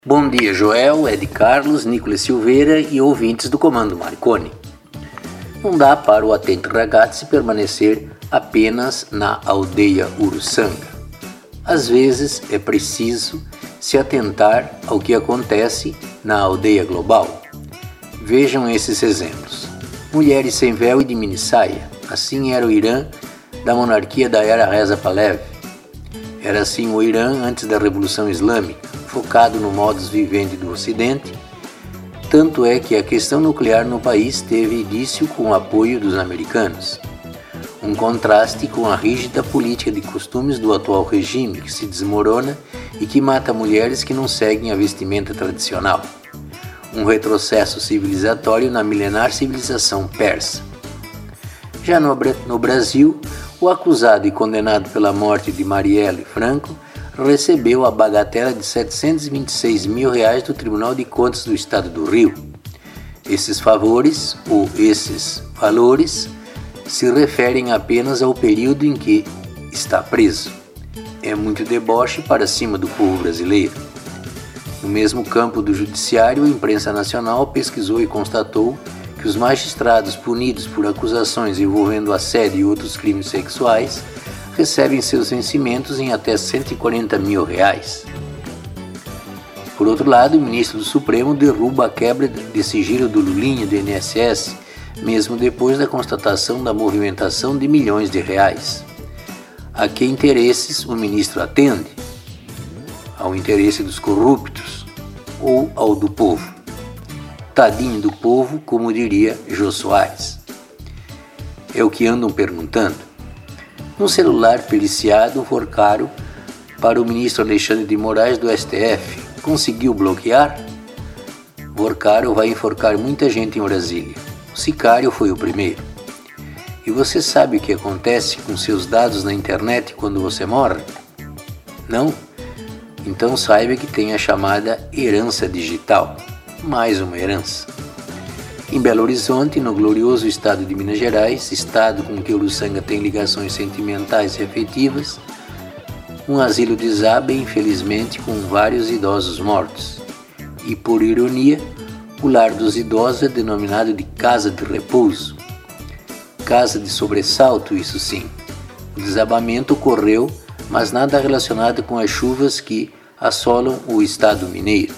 Bom dia, Joel, Ed Carlos, Nicolas Silveira e ouvintes do Comando Marconi. Não dá para o atento ragazzi permanecer apenas na aldeia Uruçanga. Às vezes é preciso se atentar ao que acontece na aldeia global. Vejam esses exemplos. Mulheres sem véu e de minissaia. Assim era o Irã da monarquia da era Reza Pahlavi. Era assim o Irã antes da Revolução Islâmica, focado no modus vivendi do Ocidente. Tanto é que a questão nuclear no país teve início com o apoio dos americanos. Um contraste com a rígida política de costumes do atual regime, que se desmorona e que mata mulheres que não seguem a vestimenta tradicional. Um retrocesso civilizatório na milenar civilização persa. Já no Brasil, o acusado e condenado pela morte de Marielle Franco recebeu a bagatela de R$ 726 mil do Tribunal de Contas do Estado do Rio. Esses favores, ou esses valores, se referem apenas ao período em que está preso. É muito deboche para cima do povo brasileiro. No mesmo campo do judiciário, a imprensa nacional pesquisou e constatou que os magistrados punidos por acusações envolvendo assédio e outros crimes sexuais recebem seus vencimentos em até R$ 140 mil. Por outro lado, o ministro do Supremo derruba a quebra de sigilo do Lulinha do INSS, mesmo depois da constatação da movimentação de milhões de reais. A que interesses o ministro atende? Ao interesse dos corruptos ou ao do povo? Tadinho do povo, como diria Jô Soares. É o que andam perguntando. Um celular periciado for caro para o ministro Alexandre de Moraes do STF. Conseguiu bloquear? Vorcaro vai enforcar muita gente em Brasília. O sicário foi o primeiro. E você sabe o que acontece com seus dados na internet quando você morre? Não? Então saiba que tem a chamada herança digital. Mais uma herança. Em Belo Horizonte, no glorioso estado de Minas Gerais, estado com que Uruçanga tem ligações sentimentais e afetivas, um asilo desaba, infelizmente, com vários idosos mortos. E, por ironia, o lar dos idosos é denominado de casa de repouso. Casa de sobressalto, isso sim. O desabamento ocorreu, mas nada relacionado com as chuvas que assolam o estado mineiro.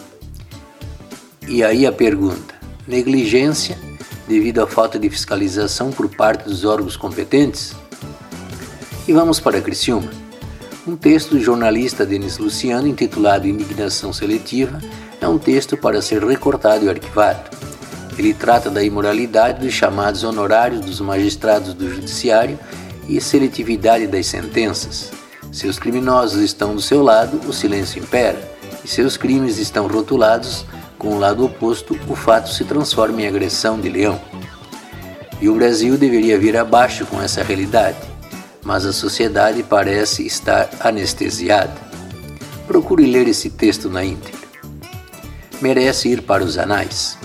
E aí a pergunta: negligência devido à falta de fiscalização por parte dos órgãos competentes? E vamos para Criciúma. Um texto do jornalista Denis Luciano intitulado Indignação Seletiva é um texto para ser recortado e arquivado. Ele trata da imoralidade dos chamados honorários dos magistrados do judiciário e seletividade das sentenças. Seus criminosos estão do seu lado, o silêncio impera, e seus crimes estão rotulados com o lado oposto, o fato se transforma em agressão de leão. E o Brasil deveria vir abaixo com essa realidade, mas a sociedade parece estar anestesiada. Procure ler esse texto na íntegra. Merece ir para os anais.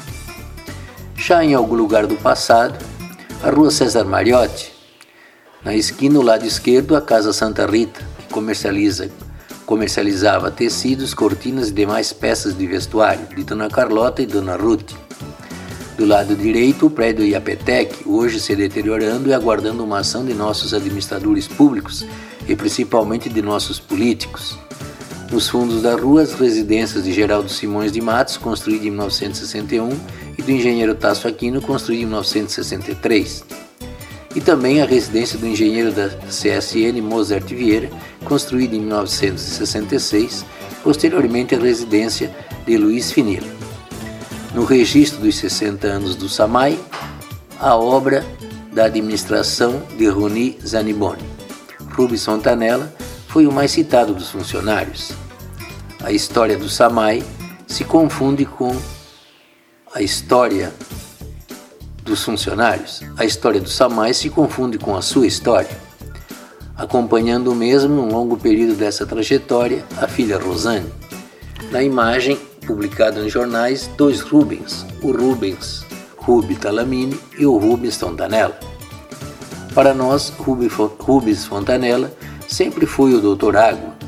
Já em algum lugar do passado, a rua César Mariotti, na esquina, ao lado esquerdo, a Casa Santa Rita, que comercializava tecidos, cortinas e demais peças de vestuário, de Dona Carlota e Dona Ruth. Do lado direito, o prédio Iapetec, hoje se deteriorando e aguardando uma ação de nossos administradores públicos e principalmente de nossos políticos. Nos fundos da rua, as residências de Geraldo Simões de Matos, construída em 1961, e do engenheiro Tasso Aquino, construída em 1963. E também a residência do engenheiro da CSN Mozart Vieira, construída em 1966, posteriormente a residência de Luiz Finilo. No registro dos 60 anos do SAMAI, a obra da administração de Roni Zaniboni. Rubens Fontanella foi o mais citado dos funcionários. A história do SAMAI se confunde com a história dos funcionários. A história do SAMAI se confunde com a sua história. Acompanhando o mesmo, num longo período dessa trajetória, a filha Rosane. Na imagem, publicada nos jornais, dois Rubens, o Rubens Talamini e o Rubens Fontanella. Para nós, Rubens Fontanella sempre foi o Doutor Água,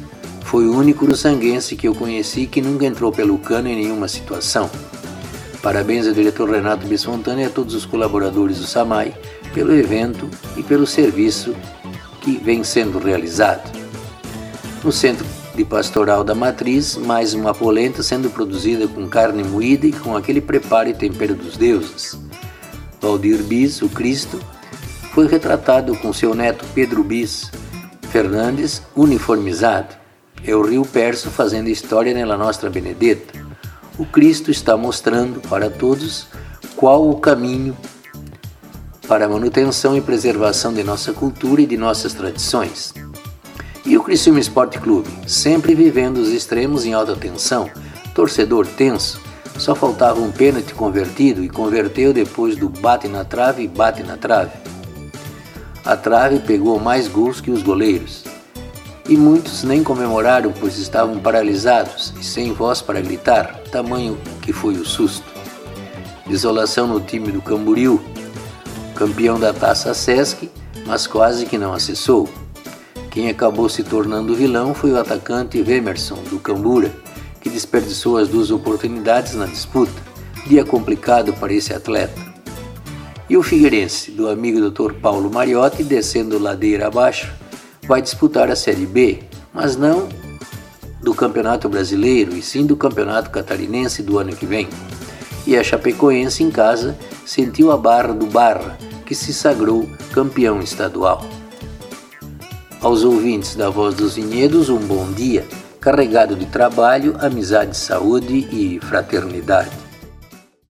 Foi o único uruçanguense que eu conheci que nunca entrou pelo cano em nenhuma situação. Parabéns ao diretor Renato Bisfontana e a todos os colaboradores do SAMAI pelo evento e pelo serviço que vem sendo realizado. No Centro de Pastoral da Matriz, mais uma polenta sendo produzida com carne moída e com aquele preparo e tempero dos deuses. Valdir Bis, o Cristo, foi retratado com seu neto Pedro Bis Fernandes uniformizado. É o Rio Perso fazendo história nella nostra Benedetta. O Cristo está mostrando para todos qual o caminho para a manutenção e preservação de nossa cultura e de nossas tradições. E o Criciúma Esporte Clube, sempre vivendo os extremos em alta tensão, torcedor tenso, só faltava um pênalti convertido e converteu depois do bate na trave e bate na trave. A trave pegou mais gols que os goleiros. E muitos nem comemoraram, pois estavam paralisados e sem voz para gritar, tamanho que foi o susto. Desolação no time do Camboriú, campeão da Taça Sesc, mas quase que não acessou. Quem acabou se tornando vilão foi o atacante Emerson, do Cambura, que desperdiçou as duas oportunidades na disputa. Dia complicado para esse atleta. E o Figueirense, do amigo Dr. Paulo Mariotti, descendo ladeira abaixo, vai disputar a Série B, mas não do Campeonato Brasileiro, e sim do Campeonato Catarinense do ano que vem. E a Chapecoense, em casa, sentiu a barra do Barra, que se sagrou campeão estadual. Aos ouvintes da Voz dos Vinhedos, um bom dia, carregado de trabalho, amizade, saúde e fraternidade.